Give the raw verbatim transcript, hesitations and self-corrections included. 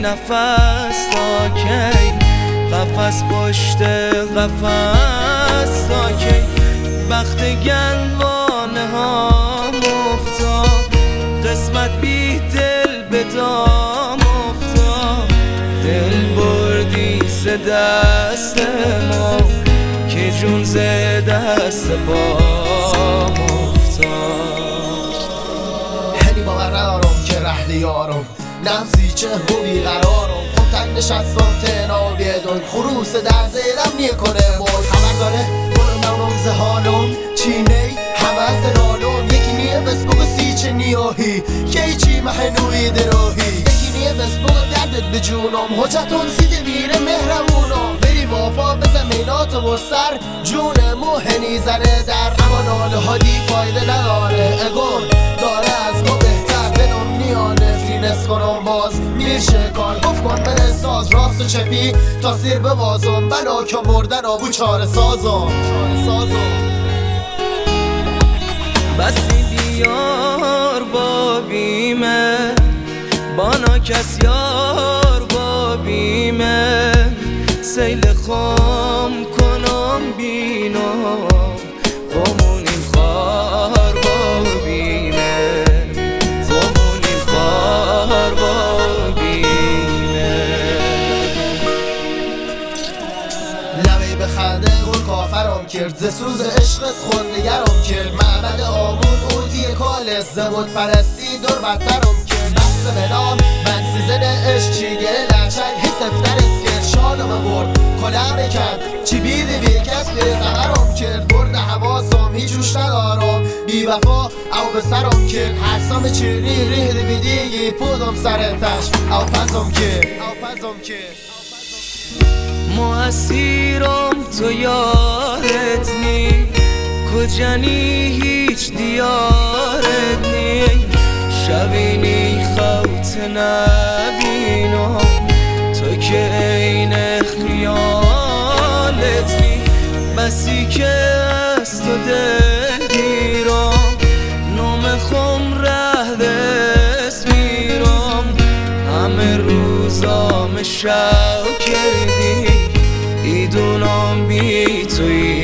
نفس تا کی، قفس پشت قفس تا کی. بخت گلوانه ها افتاد، قسمت بی دل به دام افتاد. دل بردی ز دست ما که جون ز دست پام افتاد. هنی باور ندارم که رحل یارم، نفسی چه و بیقرارم. خب تنگ نشستم تنها بیدون، خروس در زیرم نیکنه باز. خبر داره برم نونم زهانم چینی همه زنانم. یکی نیه بس بگو سی چه نیاهی که ایچی محنوی دراهی. یکی نیه بس بگو دردت به جونم، حجتون سیده میره مهرمونم. بری واپا به زمینات و سر جون موهنی زنه در. اما ناله ها دی فایده نداره، اگون داره از ما بهتر. دلم نیانه فینس کنم باز میشه کار. گفت کن بره ساز راست و چپی تا سیر بوازم. بنا که مردن آبو چاره سازم چاره سازم. بسی بیار با بیمه بانا کس یار با بیمه. سیل خام کنم بینم خمونیم خار با بیمه. خمونیم خار با بیمه. لبی به خنده گل کافرم کرد، ز سوز عشق خونگرم کرد. معبد آمون اوتی کالس زبود پرستی دور بدترم کرد. دست به نام من سیزن عشق چی گره لچک حس افتر اسکر. شانم برد کلم کرد چی بیدی بی کس به سمرم کرد. برد حواسم هیچ جوش ندارم، بی وفا او به سرم کرد. حرسام چیری ریه دی بیدیگی پودم سر تش او پزم کرد او پزم کرد. موسیرم تو یارت نی، کجانی هیچ دیارت نی. شبینی خوت نبینم تو که این خیالت نی. بسی که از تو دل گیرم نوم خم ره دست میرم. همه روزام شو کردی ایدونم بی توی